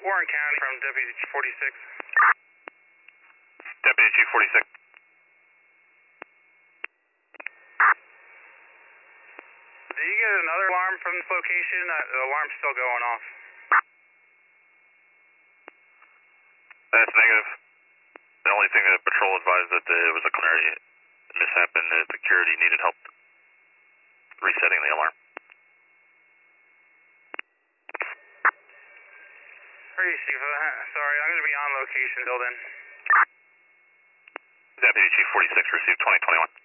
Warren County from Deputy 46. Deputy Chief 46. Did you get another alarm from this location? The alarm's still going off. That's negative. The only thing that patrol advised that it was a Canary mishap and the security needed help resetting the alarm. Sorry, I'm going to be on location till then. Deputy Chief 46 received 2021.